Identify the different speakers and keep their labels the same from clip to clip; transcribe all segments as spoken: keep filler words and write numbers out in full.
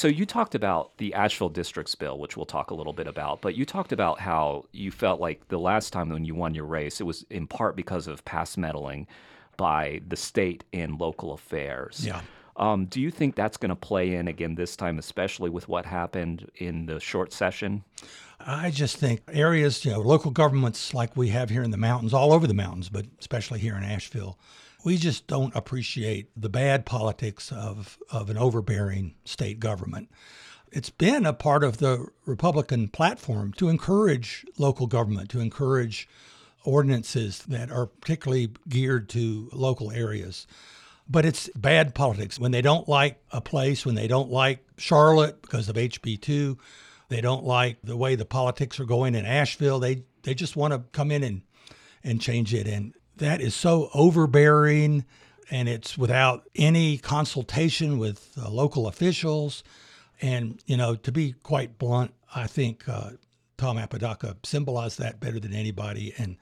Speaker 1: So you talked about the Asheville Districts bill, which we'll talk a little bit about, but you talked about how you felt like the last time when you won your race, it was in part because of past meddling by the state in local affairs.
Speaker 2: Yeah.
Speaker 1: Um, do you think that's going to play in again this time, especially with what happened in the short session?
Speaker 2: I just think areas, you know, local governments like we have here in the mountains, all over the mountains, but especially here in Asheville, we just don't appreciate the bad politics of, of an overbearing state government. It's been a part of the Republican platform to encourage local government, to encourage ordinances that are particularly geared to local areas. But it's bad politics. When they don't like a place, when they don't like Charlotte because of H B two, they don't like the way the politics are going in Asheville, they, they just want to come in and, and change it. And that is so overbearing, and it's without any consultation with uh, local officials. And, you know, to be quite blunt, I think uh, Tom Apodaca symbolized that better than anybody. And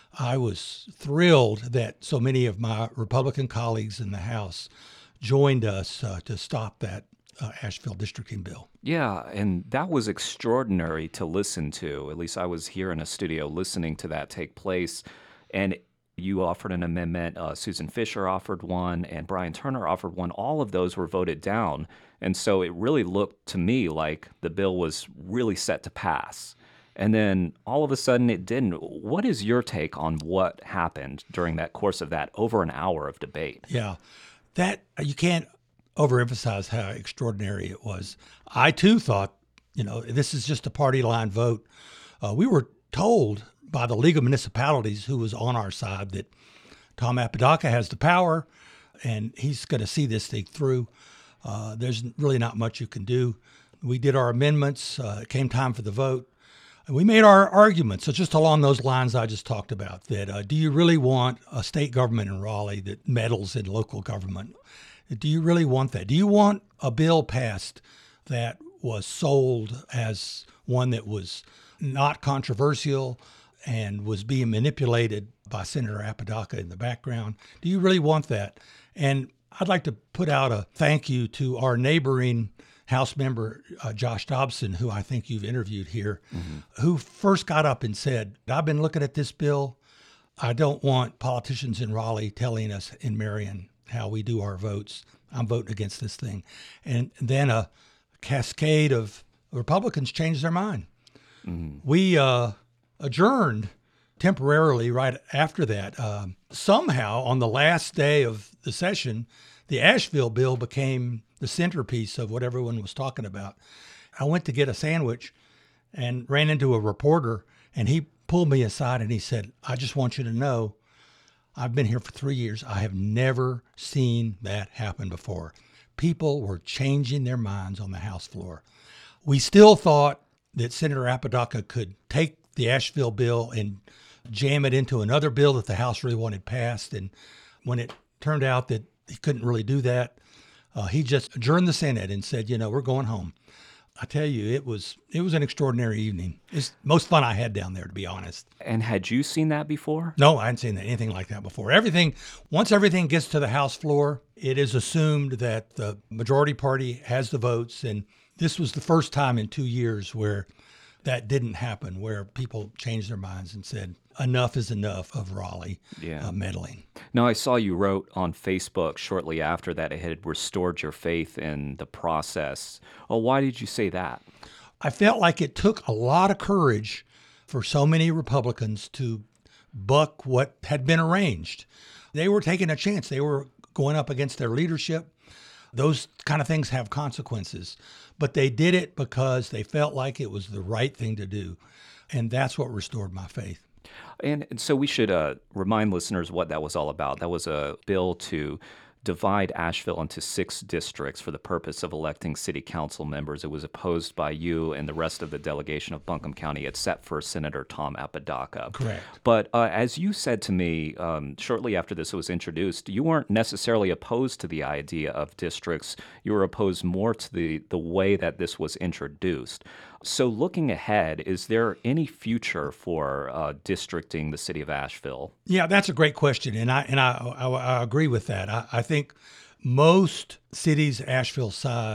Speaker 2: I was thrilled that so many of my Republican colleagues in the House joined us uh, to stop that uh, Asheville districting bill.
Speaker 1: Yeah, and that was extraordinary to listen to. At least I was here in a studio listening to that take place. And you offered an amendment, uh, Susan Fisher offered one, and Brian Turner offered one. All of those were voted down. And so it really looked to me like the bill was really set to pass. And then all of a sudden it didn't. What is your take on what happened during that course of that over an hour of debate?
Speaker 2: Yeah, that you can't overemphasize how extraordinary it was. I too thought, you know, this is just a party line vote. Uh, we were told by the League of Municipalities, who was on our side, that Tom Apodaca has the power and he's going to see this thing through. Uh, there's really not much you can do. We did our amendments. Uh, it came time for the vote. And we made our arguments. So just along those lines I just talked about, that uh, do you really want a state government in Raleigh that meddles in local government? Do you really want that? Do you want a bill passed that was sold as one that was not controversial and was being manipulated by Senator Apodaca in the background? Do you really want that? And I'd like to put out a thank you to our neighboring House member, uh, Josh Dobson, who I think you've interviewed here, mm-hmm. who first got up and said, I've been looking at this bill. I don't want politicians in Raleigh telling us in Marion how we do our votes. I'm voting against this thing. And then a cascade of Republicans changed their mind. Mm-hmm. We uh, adjourned temporarily right after that. Uh, somehow, on the last day of the session, the Asheville bill became the centerpiece of what everyone was talking about. I went to get a sandwich and ran into a reporter, and he pulled me aside and he said, I just want you to know, I've been here for three years. I have never seen that happen before. People were changing their minds on the House floor. We still thought that Senator Apodaca could take the Asheville bill and jam it into another bill that the House really wanted passed. And when it turned out that he couldn't really do that, uh, he just adjourned the Senate and said, you know, we're going home. I tell you, it was it was an extraordinary evening. It's the most fun I had down there, to be honest.
Speaker 1: And had you seen that before?
Speaker 2: No, I hadn't seen anything like that before. Everything, once everything gets to the House floor, it is assumed that the majority party has the votes. And this was the first time in two years where that didn't happen, where people changed their minds and said, enough is enough of Raleigh yeah. uh, meddling.
Speaker 1: Now, I saw you wrote on Facebook shortly after that it had restored your faith in the process. Well, why did you say that?
Speaker 2: I felt like it took a lot of courage for so many Republicans to buck what had been arranged. They were taking a chance. They were going up against their leadership. Those kind of things have consequences. But they did it because they felt like it was the right thing to do. And that's what restored my faith.
Speaker 1: And, and so we should uh, remind listeners what that was all about. That was a bill to divide Asheville into six districts for the purpose of electing city council members. It was opposed by you and the rest of the delegation of Buncombe County, except for Senator Tom Apodaca.
Speaker 2: Correct.
Speaker 1: But uh, as you said to me um, shortly after this was introduced, you weren't necessarily opposed to the idea of districts. You were opposed more to the, the way that this was introduced. So looking ahead, is there any future for uh, districting the city of Asheville?
Speaker 2: Yeah, that's a great question, and I and I, I, I agree with that. I, I think most cities Asheville size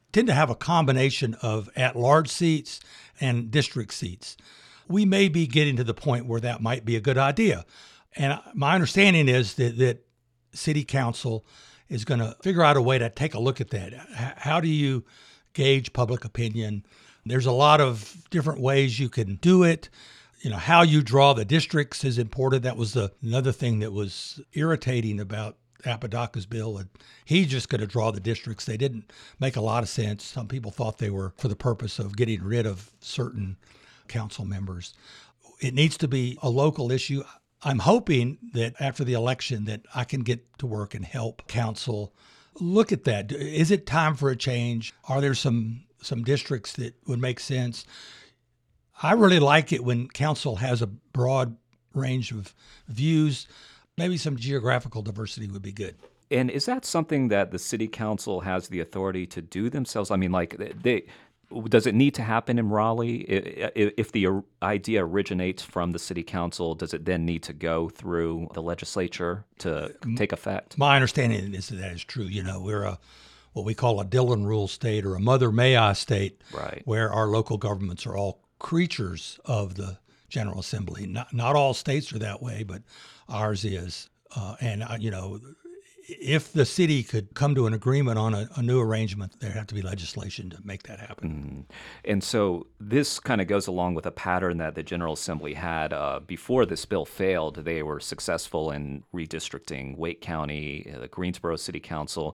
Speaker 2: tend to have a combination of at-large seats and district seats. We may be getting to the point where that might be a good idea. And my understanding is that, that City Council is going to figure out a way to take a look at that. How do you gauge public opinion? There's a lot of different ways you can do it. You know, how you draw the districts is important. That was the, another thing that was irritating about Apodaca's bill. And he's just going to draw the districts. They didn't make a lot of sense. Some people thought they were for the purpose of getting rid of certain council members. It needs to be a local issue. I'm hoping that after the election that I can get to work and help council look at that. Is it time for a change? Are there some some districts that would make sense? I really like it when council has a broad range of views. Maybe some geographical diversity would be good.
Speaker 1: And is that something that the city council has the authority to do themselves? I mean, like, they does it need to happen in Raleigh? If the idea originates from the city council, does it then need to go through the legislature to take effect?
Speaker 2: My understanding is that that is true. You know, we're a what we call a Dillon Rule state or a Mother May I state,
Speaker 1: right,
Speaker 2: where our local governments are all creatures of the General Assembly. Not not all states are that way, but ours is. Uh, and, uh, you know, if the city could come to an agreement on a, a new arrangement, there have to be legislation to make that happen.
Speaker 1: Mm. And so this kind of goes along with a pattern that the General Assembly had uh, before this bill failed. They were successful in redistricting Wake County, uh, the Greensboro City Council.